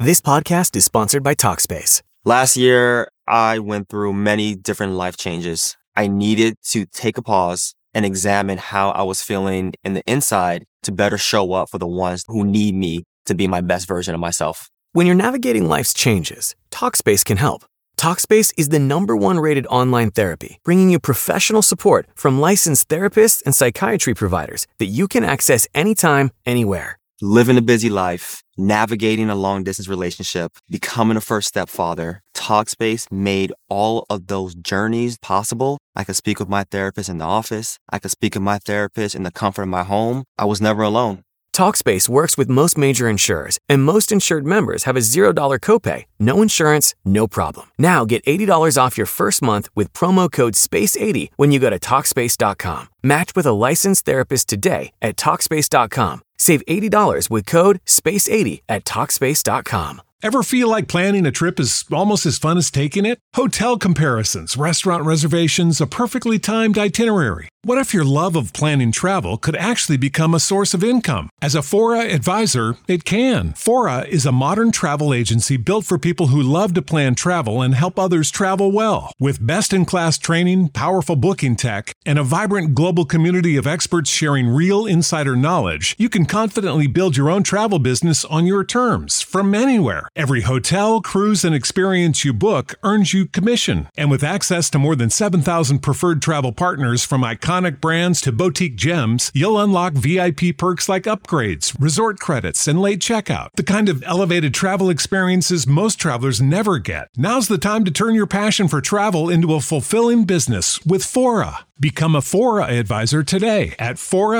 This podcast is sponsored by Talkspace. Last year, I went through many different life changes. I needed to take a pause and examine how I was feeling in the inside to better show up for the ones who need me to be my best version of myself. When you're navigating life's changes, Talkspace can help. Talkspace is the #1 rated online therapy, bringing you professional support from licensed therapists and psychiatry providers that you can access anytime, anywhere. Living a busy life, navigating a long-distance relationship, becoming a first-step father, Talkspace made all of those journeys possible. I could speak with my therapist in the office. I could speak with my therapist in the comfort of my home. I was never alone. Talkspace works with most major insurers, and most insured members have a $0 copay. No insurance, no problem. Now get $80 off your first month with promo code SPACE80 when you go to Talkspace.com. Match with a licensed therapist today at Talkspace.com. Save $80 with code SPACE80 at Talkspace.com. Ever feel like planning a trip is almost as fun as taking it? Hotel comparisons, restaurant reservations, a perfectly timed itinerary. What if your love of planning travel could actually become a source of income? As a Fora advisor, it can. Fora is a modern travel agency built for people who love to plan travel and help others travel well. With best-in-class training, powerful booking tech, and a vibrant global community of experts sharing real insider knowledge, you can confidently build your own travel business on your terms from anywhere. Every hotel, cruise, and experience you book earns you commission. And with access to more than 7,000 preferred travel partners from iconic brands to boutique gems, you'll unlock VIP perks like upgrades, resort credits, and late checkout. The kind of elevated travel experiences most travelers never get. Now's the time to turn your passion for travel into a fulfilling business with Fora. Become a Fora advisor today at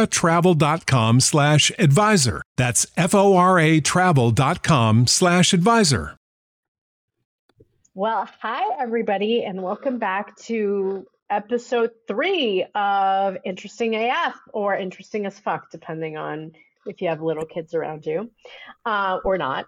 foratravel.com/advisor. That's FORA travel.com/advisor. Well, hi, everybody, and welcome back to episode 3 of Interesting AF, or Interesting as Fuck, depending on if you have little kids around you or not.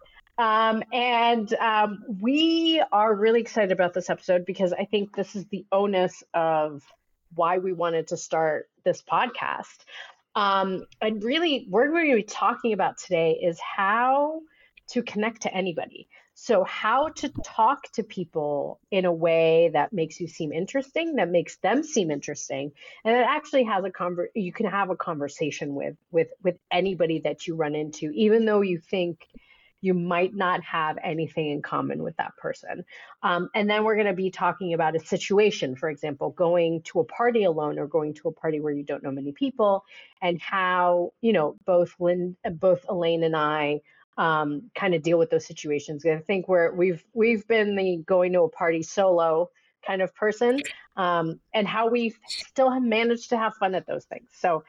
We are really excited about this episode because I think this is the onus of why we wanted to start this podcast. And really, what we're going to be talking about today is how to connect to anybody. So how to talk to people in a way that makes you seem interesting, that makes them seem interesting, and it actually has you can have a conversation with anybody that you run into, even though you think you might not have anything in common with that person. And then we're going to be talking about a situation, for example, going to a party alone or going to a party where you don't know many people, and how, both Elaine and I kind of deal with those situations. I think we've been the going to a party solo kind of person, and how we still have managed to have fun at those things. So,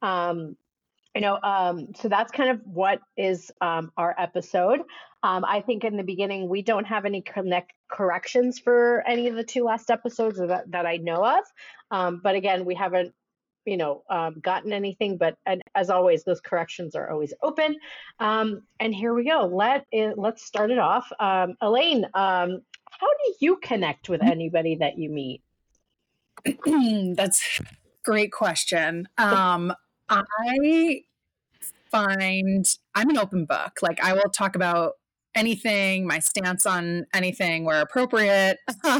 so that's kind of what is our episode. I think in the beginning, we don't have any corrections for any of the 2 last episodes that I know of. But again, we haven't, gotten anything, but as always, those corrections are always open. And here we go. Let's start it off. Elaine, how do you connect with anybody that you meet? That's a great question. I find I'm an open book. Like, I will talk about anything, my stance on anything where appropriate.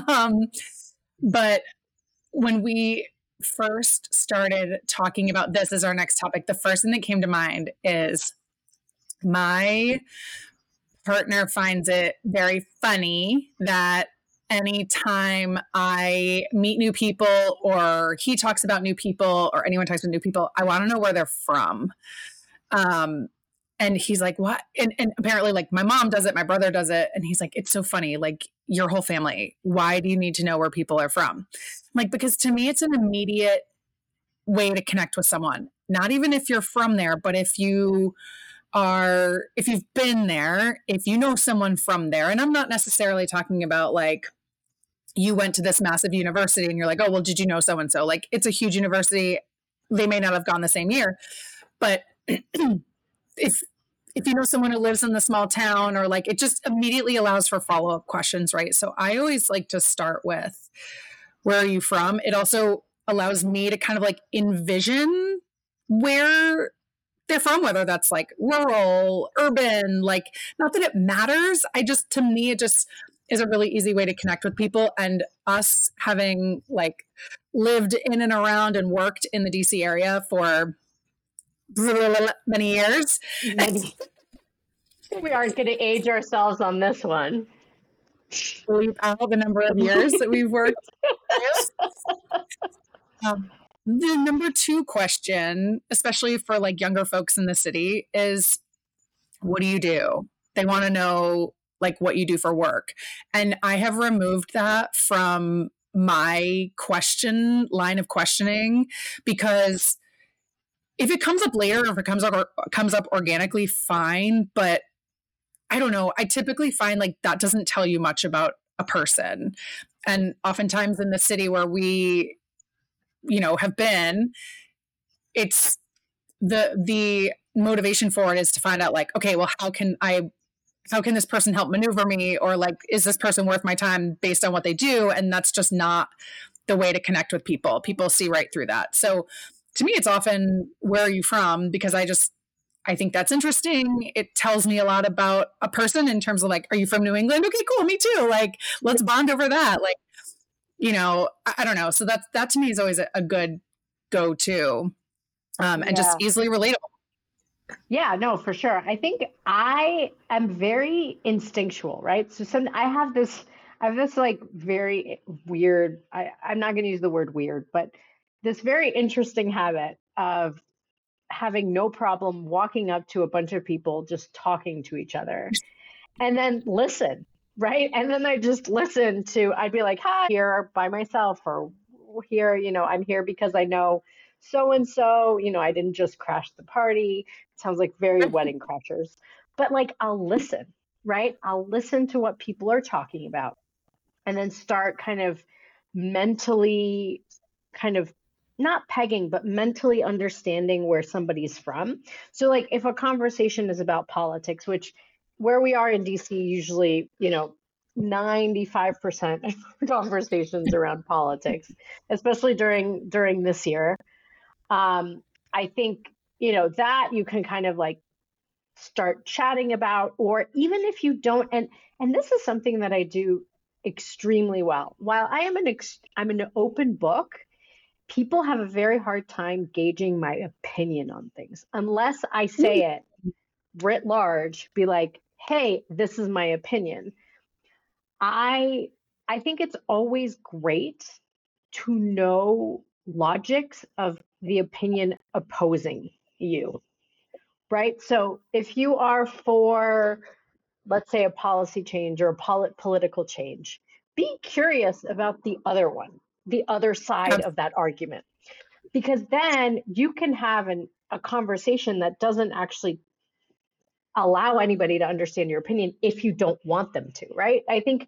But when we first started talking about this as our next topic, the first thing that came to mind is my partner finds it very funny that anytime I meet new people, or he talks about new people, or anyone talks about new people, I want to know where they're from. And he's like, what? And apparently, like, my mom does it, my brother does it. And he's like, it's so funny. Like, your whole family, why do you need to know where people are from? Like, because to me, it's an immediate way to connect with someone. Not even if you're from there, but if you've been there, if you know someone from there. And I'm not necessarily talking about like, you went to this massive university and you're like, oh, well, did you know so-and-so? Like, it's a huge university. They may not have gone the same year, but if you know someone who lives in the small town, or like, it just immediately allows for follow-up questions, right? So I always like to start with, where are you from? It also allows me to kind of like envision where they're from, whether that's like rural, urban, like, not that it matters. To me, it just is a really easy way to connect with people. And us having like lived in and around and worked in the DC area for many years. We aren't going to age ourselves on this one. Believe out the number of years that we've worked. The number 2 question, especially for like younger folks in the city, is what do you do? They want to know like what you do for work. And I have removed that from my line of questioning, because if it comes up later, or if it comes up organically, fine. But I don't know. I typically find like that doesn't tell you much about a person. And oftentimes in the city where we, have been, it's the motivation for it is to find out like, okay, well, how can this person help maneuver me? Or like, is this person worth my time based on what they do? And that's just not the way to connect with people. People see right through that. So to me, it's often, where are you from? Because I think that's interesting. It tells me a lot about a person in terms of like, are you from New England? Okay, cool. Me too. Like, let's bond over that. Like, I don't know. So that to me is always a good go-to, and just easily relatable. Yeah, no, for sure. I think I am very instinctual, right? So I have this like very weird, I'm not going to use the word weird, but this very interesting habit of having no problem walking up to a bunch of people, just talking to each other, and then listen, right? And then I just listen I'd be like, hi, here by myself, or here, I'm here because I know so-and-so, I didn't just crash the party. It sounds like very Wedding Crashers, but like, I'll listen, right? I'll listen to what people are talking about, and then start kind of mentally not pegging, but mentally understanding where somebody's from. So like, if a conversation is about politics, which where we are in DC, usually, 95% of conversations around politics, especially during this year. I think, that you can kind of like start chatting about, or even if you don't, and this is something that I do extremely well. While I'm an open book, people have a very hard time gauging my opinion on things unless I say it writ large, be like, hey, this is my opinion. I think it's always great to know logics of the opinion opposing you, right? So if you are for, let's say, a policy change or a political change, be curious about the other one, the other side of that argument, because then you can have a conversation that doesn't actually allow anybody to understand your opinion if you don't want them to, right? I think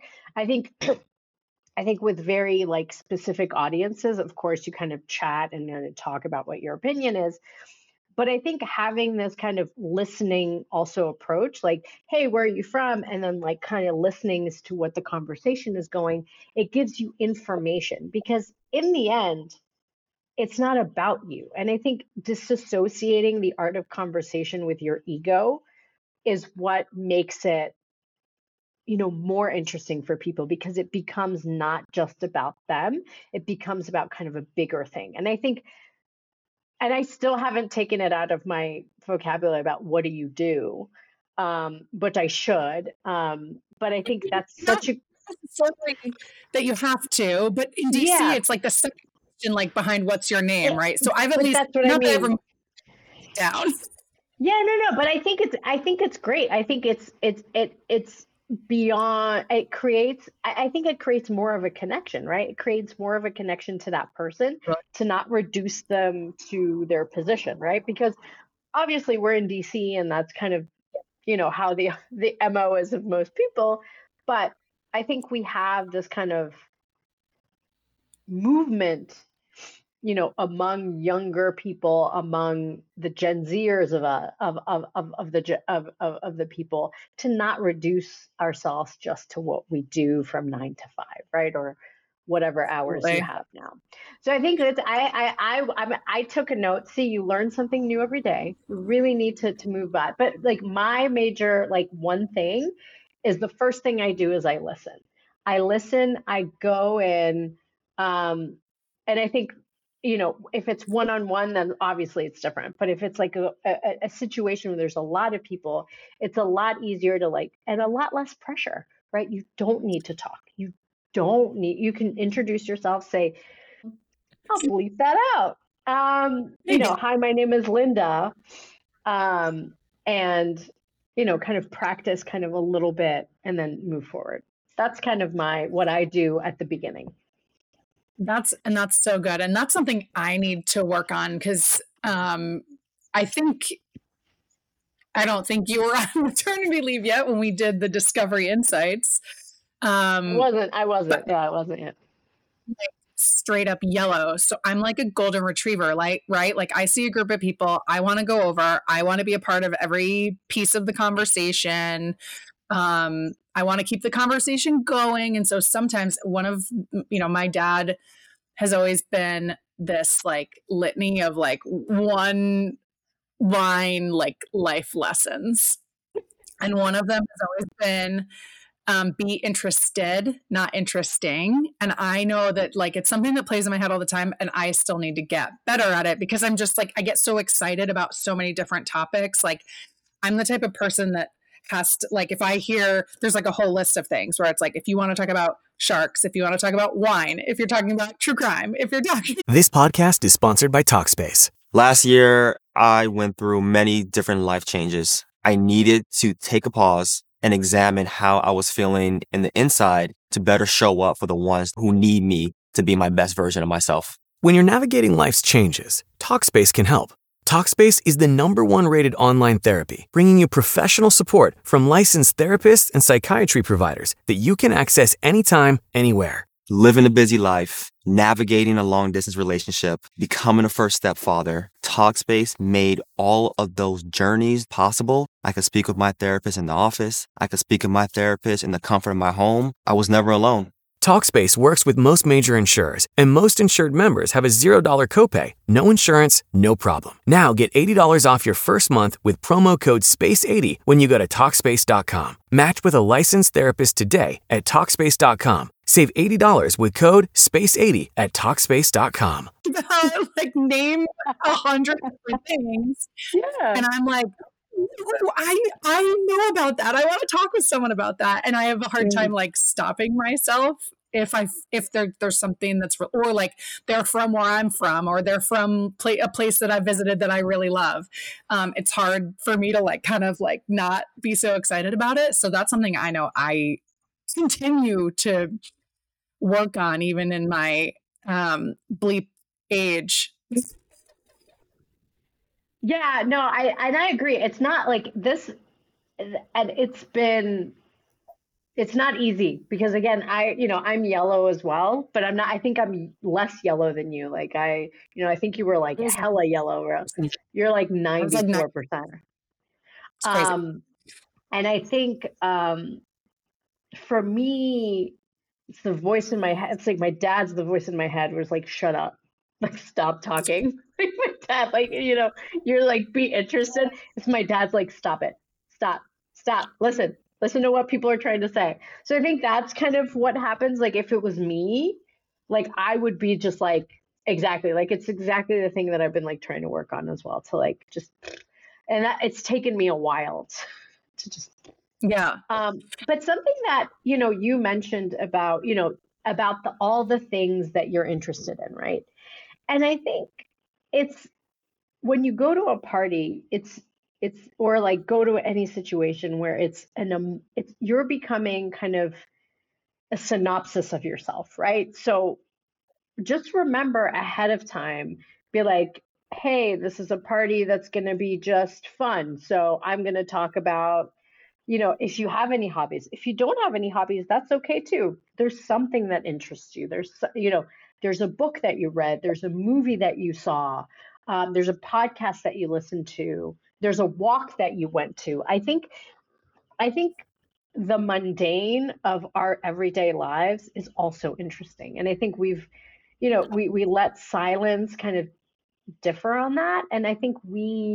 with very like specific audiences, of course, you kind of chat and talk about what your opinion is. But I think having this kind of listening also approach, like, hey, where are you from? And then like kind of listening as to what the conversation is going, it gives you information, because in the end, it's not about you. And I think disassociating the art of conversation with your ego is what makes it, more interesting for people, because it becomes not just about them. It becomes about kind of a bigger thing. And I think, and I still haven't taken it out of my vocabulary about what do you do, but I should. But I think that's such a that you have to. But in DC, it's like the second question, like behind what's your name, right? So I've at least that's what I mean. Down. Yeah, no, but I think it's great. I think it's beyond. I think it creates more of a connection, right? It creates more of a connection to that person, right, to not reduce them to their position, right? Because obviously we're in DC, and that's kind of, how the MO is of most people. But I think we have this kind of movement, among younger people, among the Gen Zers of the people, to not reduce ourselves just to what we do from 9 to 5, right? whatever hours you have now. So I think that I took a note. See, you learn something new every day. You really need to move that. But like my major, like one thing is the first thing I do is I listen. I go in, and I think, if it's one-on-one, then obviously it's different. But if it's like a situation where there's a lot of people, it's a lot easier to like, and a lot less pressure, right? You don't need to talk. You can introduce yourself, say, I'll bleep that out. Hi, my name is Linda. And, kind of practice kind of a little bit and then move forward. That's kind of what I do at the beginning. That's so good. And that's something I need to work on because I don't think you were on maternity leave yet when we did the Discovery Insights. I wasn't yet. Like, straight up yellow. So I'm like a golden retriever, right? Like I see a group of people I want to go over. I want to be a part of every piece of the conversation. I want to keep the conversation going. And so sometimes my dad has always been this like litany of like one line, like life lessons. And one of them has always been, be interested, not interesting. And I know that like, it's something that plays in my head all the time and I still need to get better at it because I'm just like, I get so excited about so many different topics. Like I'm the type of person that has to, like, if I hear there's like a whole list of things where it's like, if you want to talk about sharks, if you want to talk about wine, if you're talking about true crime, if you're talking. This podcast is sponsored by Talkspace. Last year, I went through many different life changes. I needed to take a pause and examine how I was feeling in the inside to better show up for the ones who need me to be my best version of myself. When you're navigating life's changes, Talkspace can help. Talkspace is the #1 rated online therapy, bringing you professional support from licensed therapists and psychiatry providers that you can access anytime, anywhere. Living a busy life, navigating a long-distance relationship, becoming a first-step father, Talkspace made all of those journeys possible. I could speak with my therapist in the office. I could speak with my therapist in the comfort of my home. I was never alone. Talkspace works with most major insurers, and most insured members have a $0 copay. No insurance, no problem. Now get $80 off your first month with promo code SPACE80 when you go to Talkspace.com. Match with a licensed therapist today at Talkspace.com. Save $80 with code SPACE80 at Talkspace.com. Like name 100 different things. Yeah. And I'm like, I know about that. I want to talk with someone about that. And I have a hard time like stopping myself if there's something that's, or like they're from where I'm from, or they're from a place that I visited that I really love. It's hard for me to like kind of like not be so excited about it. So that's something I know I continue to work on even in my bleep age. Yeah, no, I agree. It's not like this, and it's not easy because again, I'm yellow as well, but I'm not, I think I'm less yellow than you. Like I think you were like hella yellow, Rose. You're like 94%. And I think, for me, it's the voice in my head. It's like my dad's the voice in my head was like, shut up, like stop talking. Like my dad, like, you're like, be interested. It's my dad's like, stop it. Stop. Listen to what people are trying to say. So I think that's kind of what happens. Like if it was me, like I would be just like, exactly. Like it's exactly the thing that I've been like trying to work on as well to like just, and that it's taken me a while to just. Yeah. But something that, you mentioned about, about all the things that you're interested in, right? And I think it's when you go to a party, it's or like go to any situation where it's you're becoming kind of a synopsis of yourself, right? So just remember ahead of time, be like, hey, this is a party that's going to be just fun. So I'm going to talk about, if you have any hobbies. If you don't have any hobbies, that's okay too. There's something that interests you. There's a book that you read. There's a movie that you saw. There's a podcast that you listened to. There's a walk that you went to. I think the mundane of our everyday lives is also interesting. And I think we let silence kind of differ on that. And I think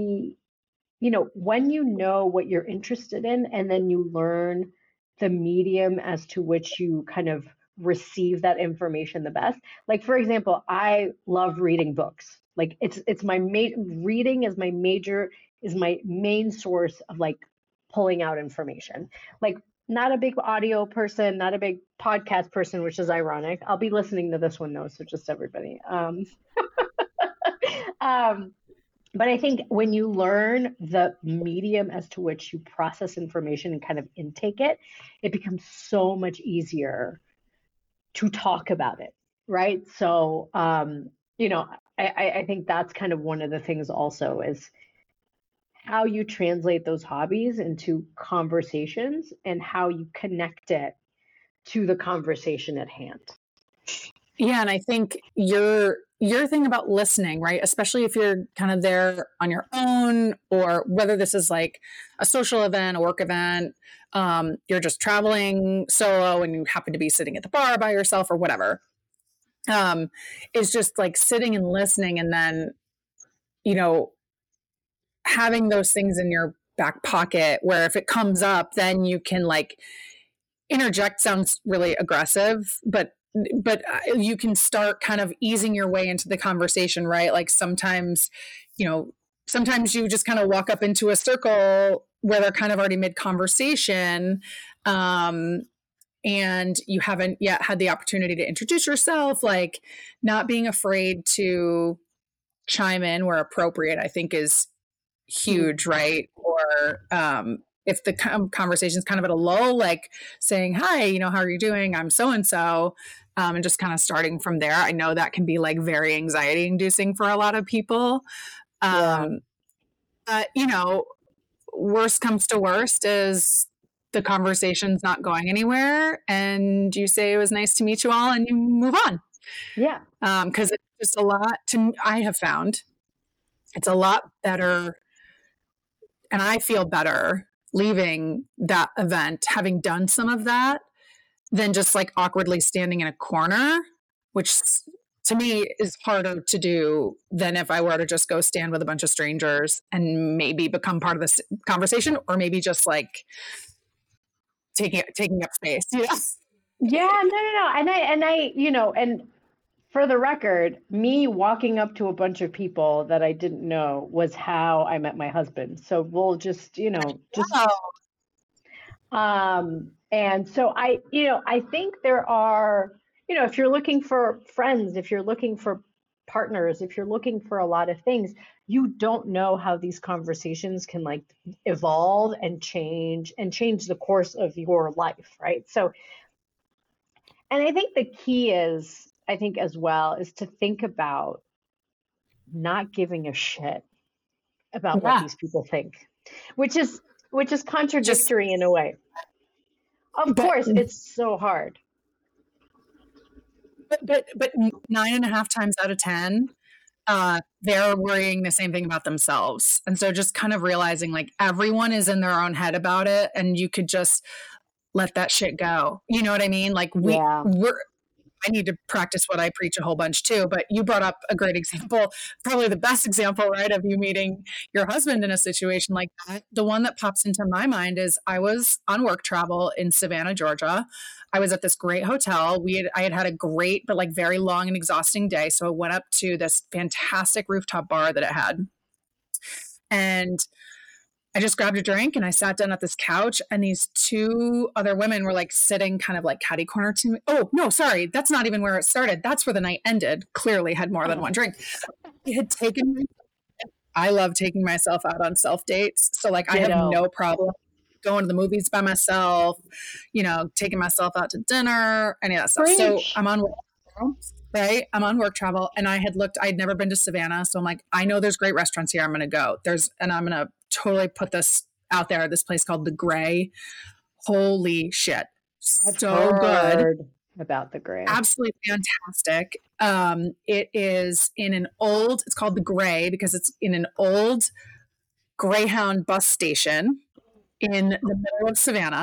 when you know what you're interested in and then you learn the medium as to which you kind of receive that information the best. Like, for example, I love reading books. Like it's my reading is my main source of like pulling out information. Like, not a big audio person, not a big podcast person, which is ironic. I'll be listening to this one though, so just everybody. But I think when you learn the medium as to which you process information and kind of intake it, it becomes so much easier to talk about it, right? So, I think that's kind of one of the things also is how you translate those hobbies into conversations and how you connect it to the conversation at hand. Yeah, and I think your thing about listening, right? Especially if you're kind of there on your own, or whether this is like a social event, a work event, you're just traveling solo and you happen to be sitting at the bar by yourself or whatever. Is just like sitting and listening, and then, having those things in your back pocket where if it comes up, then you can like interject. Sounds really aggressive, but you can start kind of easing your way into the conversation, right? Like sometimes you just kind of walk up into a circle where they're kind of already mid conversation, and you haven't yet had the opportunity to introduce yourself. Like, not being afraid to chime in where appropriate, I think, is huge, right? Or if the conversation's kind of at a lull, like saying, hi, how are you doing? I'm so-and-so. And just kind of starting from there. I know that can be like very anxiety inducing for a lot of people. But, worst comes to worst is the conversation's not going anywhere. And you say, it was nice to meet you all, and you move on. Yeah. Because it's just I have found it's a lot better. And I feel better leaving that event, having done some of that, than just like awkwardly standing in a corner, which to me is harder to do than if I were to just go stand with a bunch of strangers and maybe become part of this conversation, or maybe just like taking up space. Yeah, no. And for the record, me walking up to a bunch of people that I didn't know was how I met my husband. So we'll just. And so I think there are, if you're looking for friends, if you're looking for partners, if you're looking for a lot of things, you don't know how these conversations can like evolve and change the course of your life, right? So, and I think the key is, I think as well, is to think about not giving a shit about what these people think, which is contradictory in a way. Of course, it's so hard. But 9.5 times out of 10, they're worrying the same thing about themselves. And so just kind of realizing like everyone is in their own head about it, and you could just let that shit go. You know what I mean? Like I need to practice what I preach a whole bunch too, but you brought up a great example, probably the best example, right, of you meeting your husband in a situation like that. The one that pops into my mind is I was on work travel in Savannah, Georgia. I was at this great hotel. I had a great, but like very long and exhausting day. So I went up to this fantastic rooftop bar that it had. And I just grabbed a drink and I sat down at this couch, and these two other women were like sitting kind of like catty corner to me. Oh, no, sorry. That's not even where it started. That's where the night ended. Clearly had more than one drink. I love taking myself out on self dates. So like I have no problem going to the movies by myself, taking myself out to dinner, any of that stuff. So I'm on right? I'm on work travel, and I'd never been to Savannah. So I'm like, I know there's great restaurants here. I'm going to go. And I'm going to totally put this out there. This place called The Gray. Holy shit. So good. About The Gray. Absolutely fantastic. It is it's called The Gray because it's in an old Greyhound bus station in the middle of Savannah.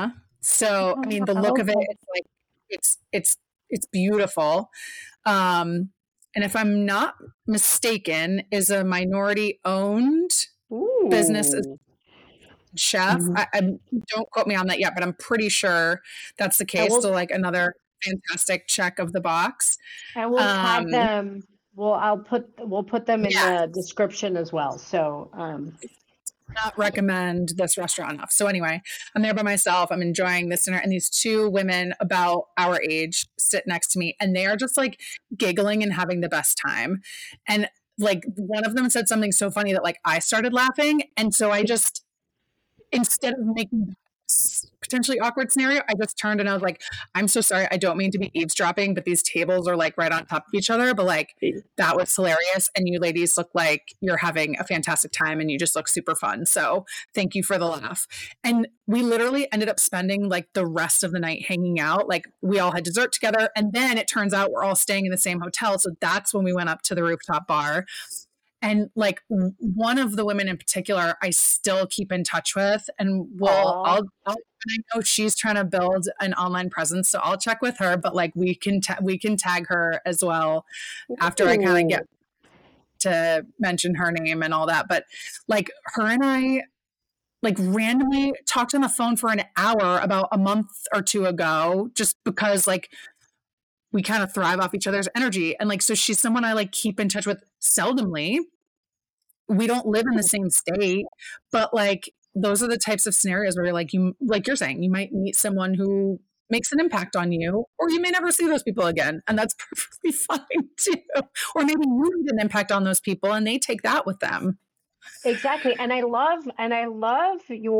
So, I mean, the look of it, it's like, it's beautiful. And if I'm not mistaken, is a minority owned business chef. I don't quote me on that yet, but I'm pretty sure that's the case. So like another fantastic check of the box. And we'll tag them. We'll put them in the description as well. So not recommend this restaurant enough. So anyway, I'm there by myself. I'm enjoying this dinner, and these two women about our age sit next to me, and they are just like giggling and having the best time. And like one of them said something so funny that like I started laughing, and so I just, instead of making potentially awkward scenario, I just turned and I was like, I'm so sorry, I don't mean to be eavesdropping, but these tables are like right on top of each other, but like that was hilarious, and you ladies look like you're having a fantastic time, and you just look super fun, so thank you for the laugh. And we literally ended up spending like the rest of the night hanging out. Like we all had dessert together, and then it turns out we're all staying in the same hotel, so that's when we went up to the rooftop bar. And like one of the women in particular, I still keep in touch with, and I know she's trying to build an online presence, so I'll check with her. But like we can tag her as well after I kind of get to mention her name and all that. But like her and I like randomly talked on the phone for an hour about a month or two ago, just because like we kind of thrive off each other's energy. And like, so she's someone I like keep in touch with seldomly. We don't live in the same state, but like, those are the types of scenarios where like you're saying, you might meet someone who makes an impact on you, or you may never see those people again. And that's perfectly fine too. Or maybe you need an impact on those people and they take that with them. Exactly. And I love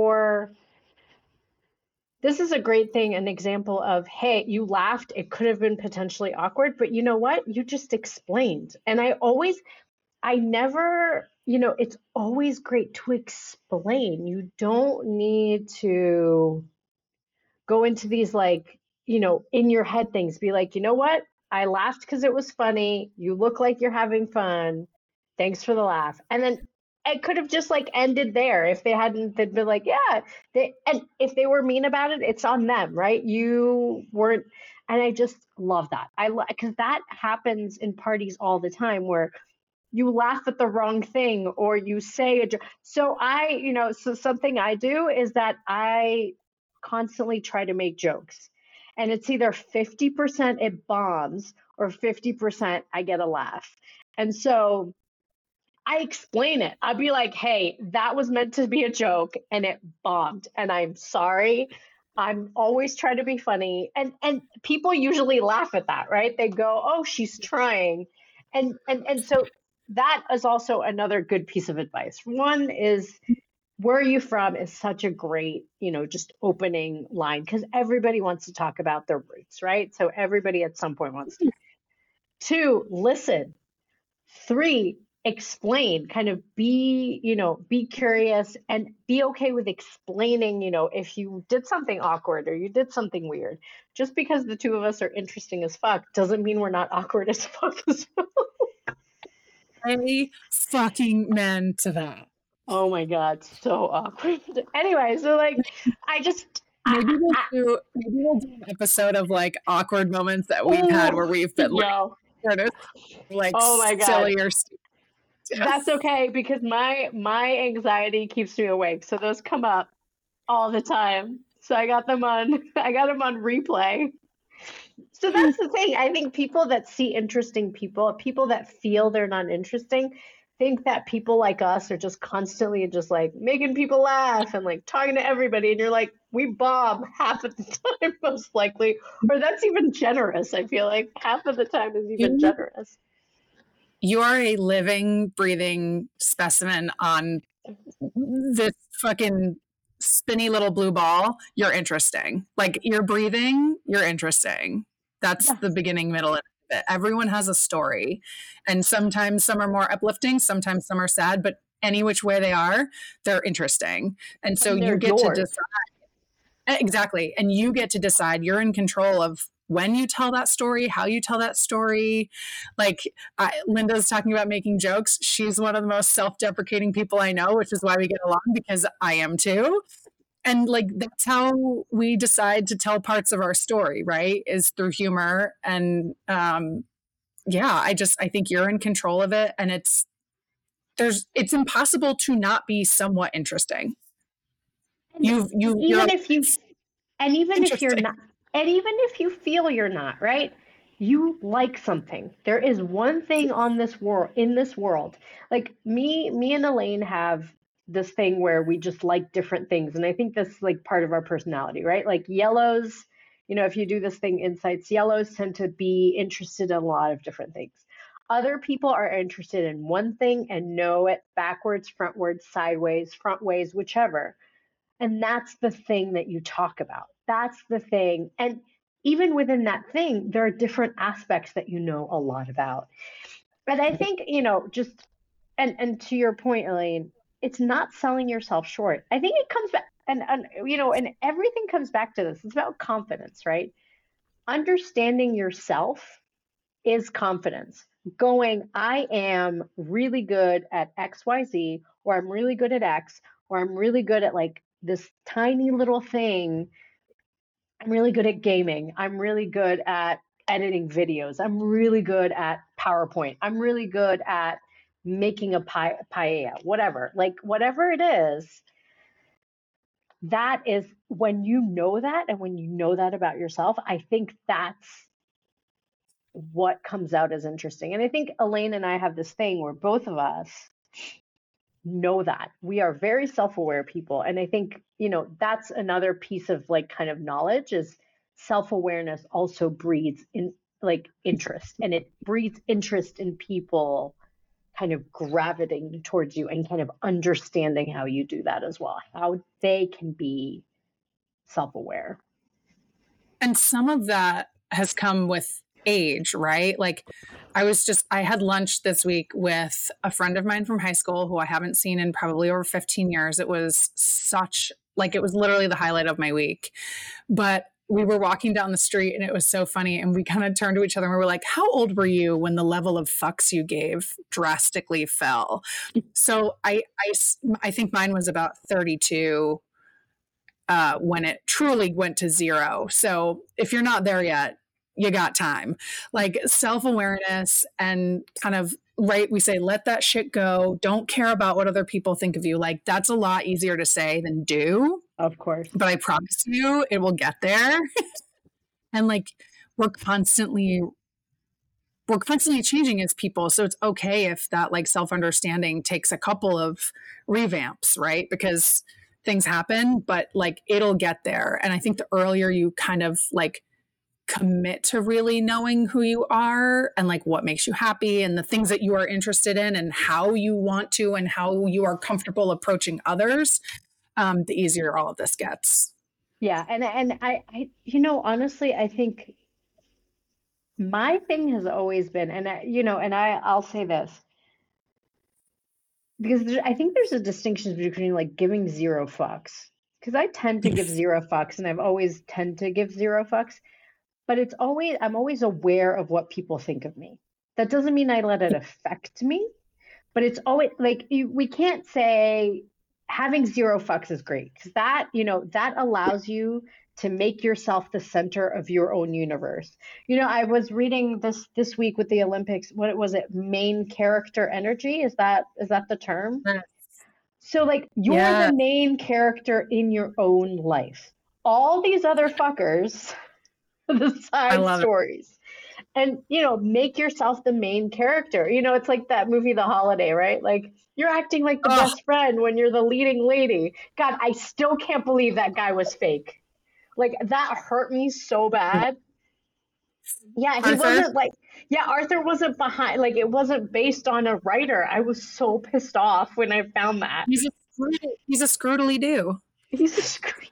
this is a great thing, an example of, hey, you laughed. It could have been potentially awkward, but you know what? You just explained. And it's always great to explain. You don't need to go into these like, in your head things. Be like, you know what? I laughed because it was funny. You look like you're having fun. Thanks for the laugh. And then it could have just like ended there if they hadn't been like, yeah. And if they were mean about it, it's on them, right? You weren't. And I just love that. Because that happens in parties all the time where you laugh at the wrong thing or you say a joke. So so something I do is that I constantly try to make jokes, and it's either 50% it bombs or 50% I get a laugh. And so I explain it. I'd be like, hey, that was meant to be a joke and it bombed, and I'm sorry. I'm always trying to be funny. And people usually laugh at that, right? They go, oh, she's trying. And so that is also another good piece of advice. One is, where are you from is such a great, just opening line, because everybody wants to talk about their roots, right? So everybody at some point wants to. 2, listen. 3, explain, kind of be curious and be okay with explaining, if you did something awkward or you did something weird. Just because the two of us are interesting as fuck doesn't mean we're not awkward as fuck as well. Any fucking men to that. Oh my God, so awkward. Anyway, so like, maybe we'll do an episode of like awkward moments that we've had where we've been like oh my God, silly or stupid. That's okay, because my anxiety keeps me awake, so those come up all the time. So I got them on replay. So that's the thing. I think people that see interesting people that feel they're not interesting, think that people like us are just constantly just like making people laugh and like talking to everybody. And you're like, we bomb half of the time, most likely. Or that's even generous. I feel like half of the time is even generous. You are a living, breathing specimen on this fucking spinny little blue ball. You're interesting. Like, you're breathing, you're interesting. That's the beginning, middle, and end of it. Everyone has a story. And sometimes some are more uplifting, sometimes some are sad, but any which way they are, they're interesting. And so you get to decide. Exactly. And you get to decide. You're in control of when you tell that story, how you tell that story. Like, Linda's talking about making jokes. She's one of the most self-deprecating people I know, which is why we get along, because I am too. And like, that's how we decide to tell parts of our story, right? Is through humor. And, I think you're in control of it. And it's impossible to not be somewhat interesting. Even if you feel you're not, right? You like something. There is one thing in this world. Like me and Elaine have this thing where we just like different things. And I think that's like part of our personality, right? Like yellows, if you do this thing insights, yellows tend to be interested in a lot of different things. Other people are interested in one thing and know it backwards, frontwards, sideways, frontways, whichever. And that's the thing that you talk about. That's the thing. And even within that thing, there are different aspects that you know a lot about. And I think, just, and to your point, Elaine, it's not selling yourself short. I think it comes back, and everything comes back to this. It's about confidence, right? Understanding yourself is confidence. Going, I am really good at XYZ, or I'm really good at X, or I'm really good at like this tiny little thing. I'm really good at gaming. I'm really good at editing videos. I'm really good at PowerPoint. I'm really good at making a paella, whatever. Like whatever it is, that is when you know that, and when you know that about yourself, I think that's what comes out as interesting. And I think Elaine and I have this thing where both of us know that we are very self-aware people. And I think, that's another piece of like kind of knowledge is self-awareness also breeds in like interest, and it breeds interest in people kind of gravitating towards you and kind of understanding how you do that as well, how they can be self-aware. And some of that has come with age, right? Like I had lunch this week with a friend of mine from high school who I haven't seen in probably over 15 years. It was it was literally the highlight of my week. But we were walking down the street and it was so funny. And we kind of turned to each other and we were like, how old were you when the level of fucks you gave drastically fell? So I think mine was about 32 when it truly went to 0. So if you're not there yet, you got time. Like self-awareness and kind of, right, we say, let that shit go. Don't care about what other people think of you. Like that's a lot easier to say than do. Of course. But I promise you it will get there. And like we're constantly changing as people. So it's okay if that like self-understanding takes a couple of revamps, right? Because things happen, but like it'll get there. And I think the earlier you kind of like commit to really knowing who you are and like what makes you happy and the things that you are interested in and how you want to and how you are comfortable approaching others, the easier all of this gets. Yeah. And I honestly, I think my thing has always been, I'll say this, because I think there's a distinction between like giving 0 fucks, because I tend to give 0 fucks and I've always tend to give 0 fucks. But I'm always aware of what people think of me. That doesn't mean I let it affect me, but it's always like, we can't say having 0 fucks is great, because that allows you to make yourself the center of your own universe. I was reading this week with the Olympics, what was it? Main character energy. Is that the term? Yes. So like you're the main character in your own life. All these other fuckers, the side stories, and make yourself the main character. It's like that movie The Holiday, right? Like you're acting like the best friend when you're the leading lady. God, I still can't believe that guy was fake. Like that hurt me so bad. Yeah, Arthur wasn't behind, like it wasn't based on a writer. I was so pissed off when I found that. He's a scroodly do. He's a scroodly.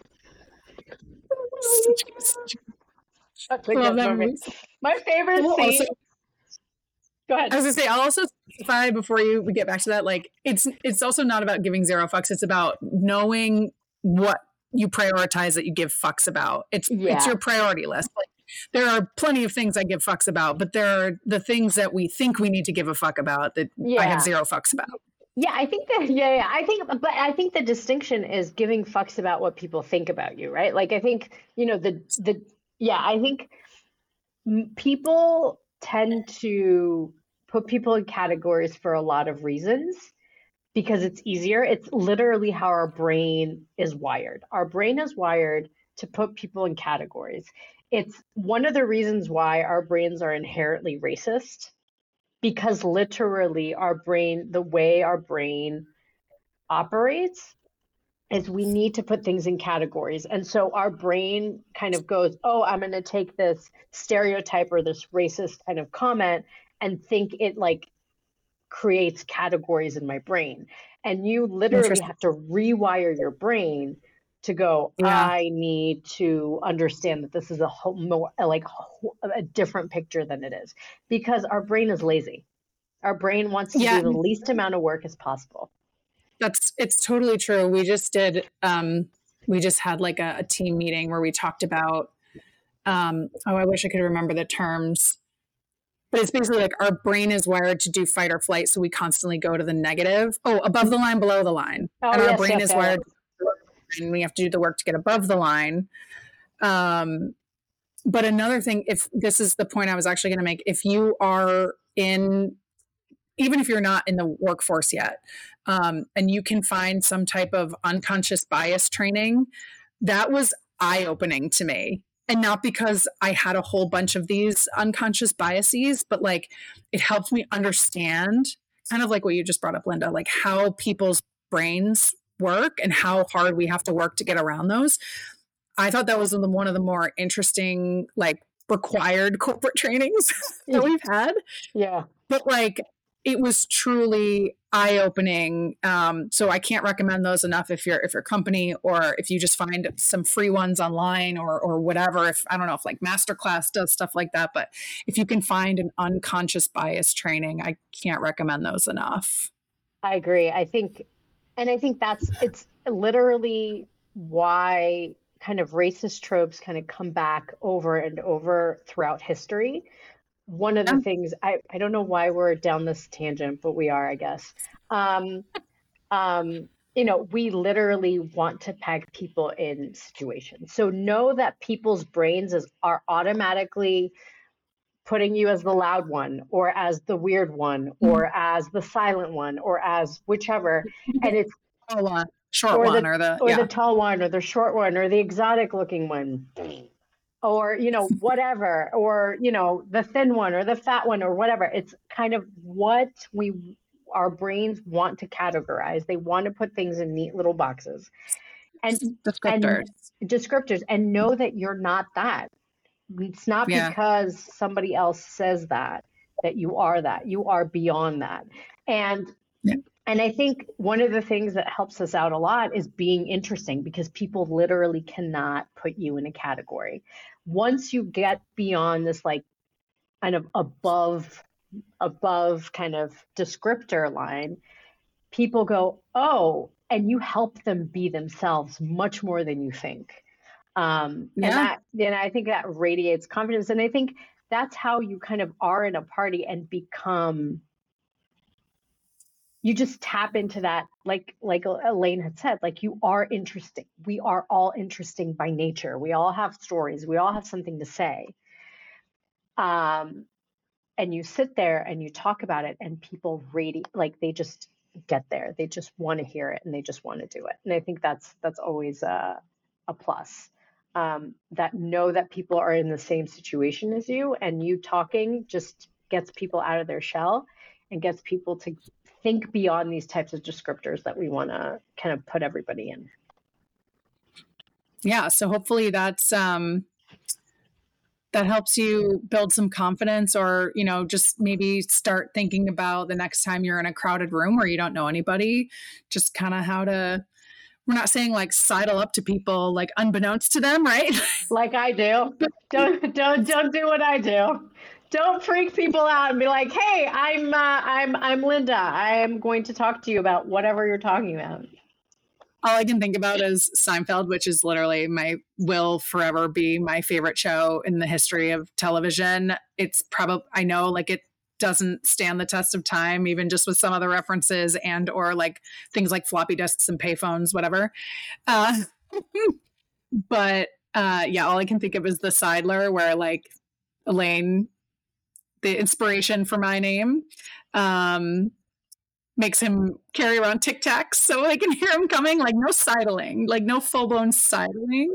My favorite scene. Go ahead. I was gonna say, I'll also specify before we get back to that, like it's also not about giving 0 fucks. It's about knowing what you prioritize that you give fucks about. It's your priority list. Like there are plenty of things I give fucks about, but there are the things that we think we need to give a fuck about that I have 0 fucks about. Yeah, I think that, but I think the distinction is giving fucks about what people think about you, right? Like, I think, I think people tend to put people in categories for a lot of reasons because it's easier. It's literally how our brain is wired. Our brain is wired to put people in categories. It's one of the reasons why our brains are inherently racist, because literally the way our brain operates is we need to put things in categories. And so our brain kind of goes, oh, I'm going to take this stereotype or this racist kind of comment and think it like creates categories in my brain. And you literally have to rewire your brain to go, I need to understand that this is a different picture than it is, because our brain is lazy. Our brain wants to do the least amount of work as possible. It's totally true. We just had like a team meeting where we talked about, I wish I could remember the terms, but it's basically like our brain is wired to do fight or flight. So we constantly go to the negative. Oh, above the line, below the line. And our brain is wired, and we have to do the work to get above the line. But another thing, if this is the point I was actually going to make, if you are even if you're not in the workforce yet, and you can find some type of unconscious bias training, that was eye-opening to me. And not because I had a whole bunch of these unconscious biases, but like it helped me understand kind of like what you just brought up, Linda, like how people's brains work and how hard we have to work to get around those. I thought that was one of the more interesting, like required corporate trainings that we've had. Yeah. But like, it was truly eye-opening. So I can't recommend those enough if your company, or if you just find some free ones online or whatever. If I don't know if like Masterclass does stuff like that, but if you can find an unconscious bias training, I can't recommend those enough. I agree. I think it's literally why kind of racist tropes kind of come back over and over throughout history. One of the things, I don't know why we're down this tangent, but we are, I guess. We literally want to peg people in situations. So know that people's brains are automatically putting you as the loud one, or as the weird one, or as the silent one, or as whichever. And it's the tall one, or the short one, or the exotic looking one. Or, whatever, or, the thin one or the fat one or whatever. It's kind of what our brains want to categorize. They want to put things in neat little boxes and descriptors, and know that you're not that. It's not because somebody else says that you are that. You are beyond that. And I think one of the things that helps us out a lot is being interesting, because people literally cannot put you in a category. Once you get beyond this like kind of above kind of descriptor line, people go, oh, and you help them be themselves much more than you think. And I think that radiates confidence. And I think that's how you kind of are in a party and become, you just tap into that, like Elaine had said, like you are interesting. We are all interesting by nature. We all have stories. We all have something to say. And you sit there and you talk about it, and people like they just get there. They just want to hear it, and they just want to do it. And I think that's always a plus. That know that people are in the same situation as you, and you talking just gets people out of their shell and gets people to think beyond these types of descriptors that we want to kind of put everybody in. Yeah. So hopefully that helps you build some confidence, or, just maybe start thinking about the next time you're in a crowded room where you don't know anybody, just kind of how to, we're not saying like sidle up to people like unbeknownst to them, right? Like I do. Don't do what I do. Don't freak people out and be like, "Hey, I'm Linda. I am going to talk to you about whatever you're talking about." All I can think about is Seinfeld, which is literally will forever be my favorite show in the history of television. It's probably, I know, like doesn't stand the test of time, even just with some of the references and or like things like floppy disks and payphones, whatever. But yeah, all I can think of is the Seidler, where like Elaine, the inspiration for my name, makes him carry around Tic Tacs so I can hear him coming. Like no sidling, like no full blown sidling.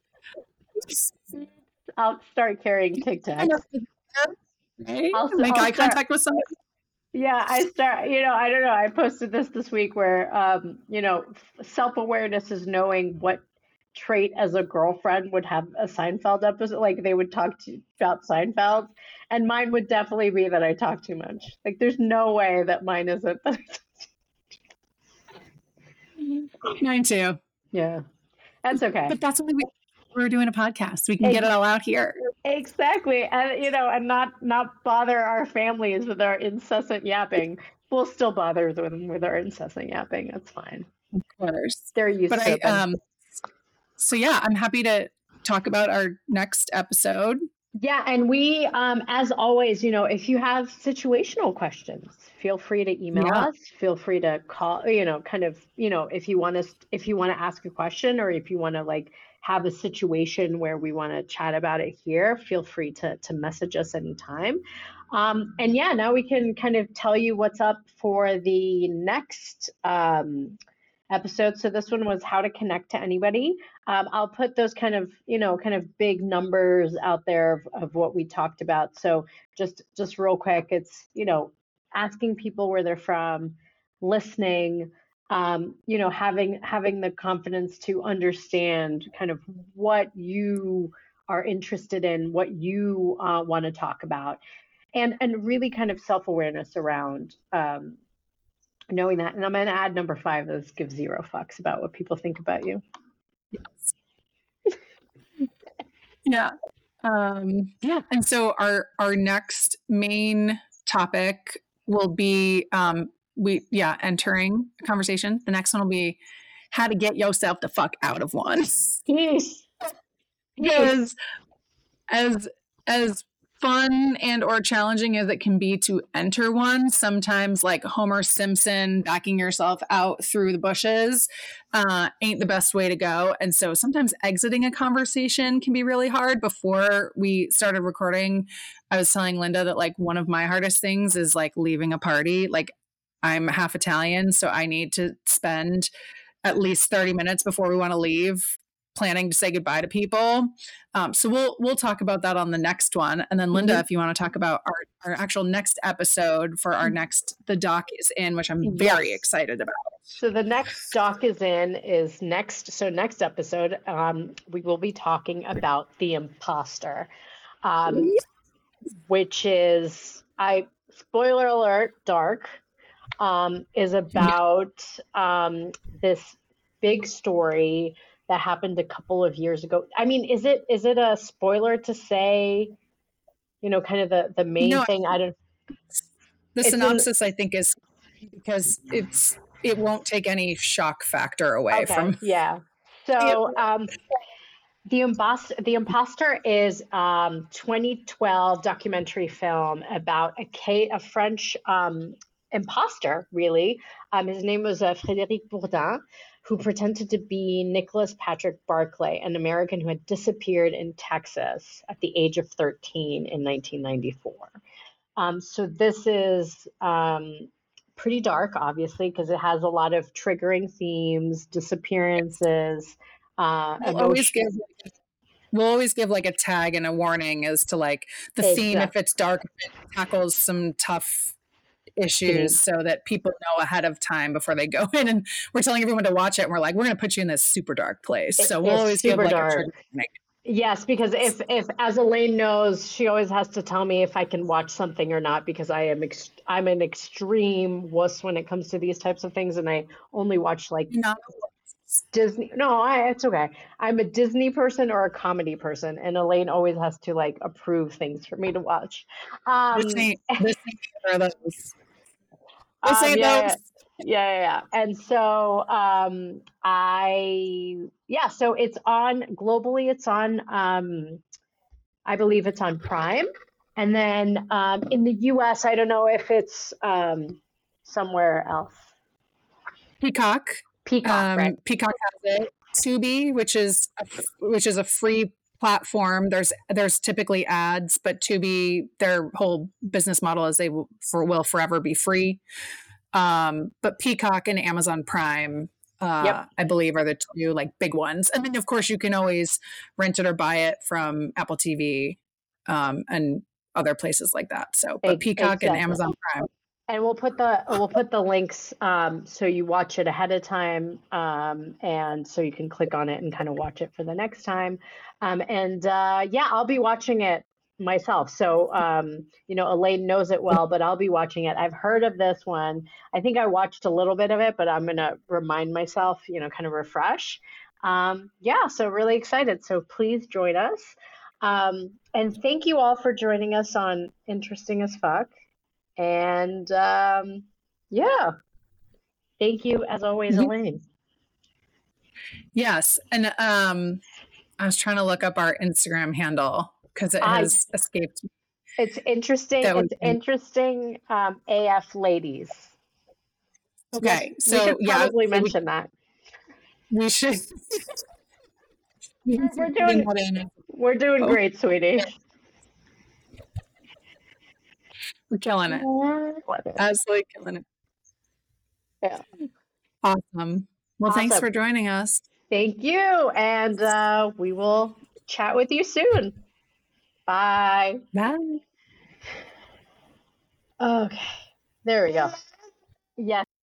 I'll start carrying Tic Tacs. I'll make eye contact with somebody. Yeah, I don't know. I posted this week where, self-awareness is knowing what trait as a girlfriend would have a Seinfeld episode. Like they would talk about Seinfeld, and mine would definitely be that I talk too much. Like there's no way that mine isn't. Mine too. Yeah, that's okay. But that's why we're doing a podcast. We can get it all out here. Exactly. And, and not bother our families with our incessant yapping. We'll still bother them with our incessant yapping. That's fine. Of course. They're used to it. So yeah, I'm happy to talk about our next episode. Yeah. And we, as always, if you have situational questions, feel free to email us, feel free to call, if you want to ask a question, or if you want to like have a situation where we want to chat about it here, feel free to message us anytime. And yeah, now we can kind of tell you what's up for the next episode. So this one was how to connect to anybody. I'll put those kind of big numbers out there of what we talked about. So just real quick, it's, asking people where they're from, listening, having the confidence to understand kind of what you are interested in, what you want to talk about, and really kind of self-awareness around knowing that. And I'm going to add number 5, is give 0 fucks about what people think about you. Yes. Yeah. And so our next main topic will be entering a conversation. The next one will be how to get yourself the fuck out of one. Yes. Because as fun and or challenging as it can be to enter one, sometimes like Homer Simpson backing yourself out through the bushes ain't the best way to go. And so sometimes exiting a conversation can be really hard. Before we started recording, I was telling Linda that like one of my hardest things is like leaving a party. Like I'm half Italian, so I need to spend at least 30 minutes before we want to leave planning to say goodbye to people. So we'll talk about that on the next one. And then Linda, if you want to talk about our actual next episode for our next, The Doc is In, which I'm very excited about. So the next Doc is In is next. So next episode, we will be talking about the imposter, which is, spoiler alert, dark, is about this big story that happened a couple of years ago. I mean, is it a spoiler to say, kind of the main thing? I don't. The synopsis, I think, is because it won't take any shock factor away from. Yeah. So the Imposter is 2012 documentary film about a French imposter, really. His name was Frédéric Bourdin, who pretended to be Nicholas Patrick Barclay, an American who had disappeared in Texas at the age of 13 in 1994. So this is pretty dark, obviously, because it has a lot of triggering themes, disappearances. We'll always give like a tag and a warning as to like the theme, if it's dark, if it tackles some tough issues, so that people know ahead of time before they go in. And we're telling everyone to watch it, and we're like, we're going to put you in this super dark place. So we'll always give like a trigger. Yes, because if as Elaine knows, she always has to tell me if I can watch something or not, because I'm an extreme wuss when it comes to these types of things, and I only watch like Disney. No, it's okay. I'm a Disney person or a comedy person, and Elaine always has to like approve things for me to watch. This ain't those. Yeah. And so so it's on globally. It's on I believe it's on Prime. And then in the US, I don't know if it's somewhere else. Peacock. Right? Peacock has it. Tubi, which is a free platform. There's typically ads, but Tubi, their whole business model is they will forever be free. But Peacock and Amazon Prime, I believe, are the two like big ones. And then of course you can always rent it or buy it from Apple TV and other places like that. So, but Peacock and Amazon Prime. And we'll put the links so you watch it ahead of time, and so you can click on it and kind of watch it for the next time. I'll be watching it myself. So Elaine knows it well, but I'll be watching it. I've heard of this one. I think I watched a little bit of it, but I'm gonna remind myself, kind of refresh. So really excited. So please join us. And thank you all for joining us on Interesting as Fuck. And thank you as always, Elaine. Yes. And I was trying to look up our Instagram handle because it has escaped me. It's interesting. Interesting AF ladies. Okay. So we should probably mention that. We should. We're doing great, sweetie. We're killing it. Absolutely killing it. Yeah. Awesome. Well, thanks for joining us. Thank you. And we will chat with you soon. Bye. Bye. Okay. There we go. Yes.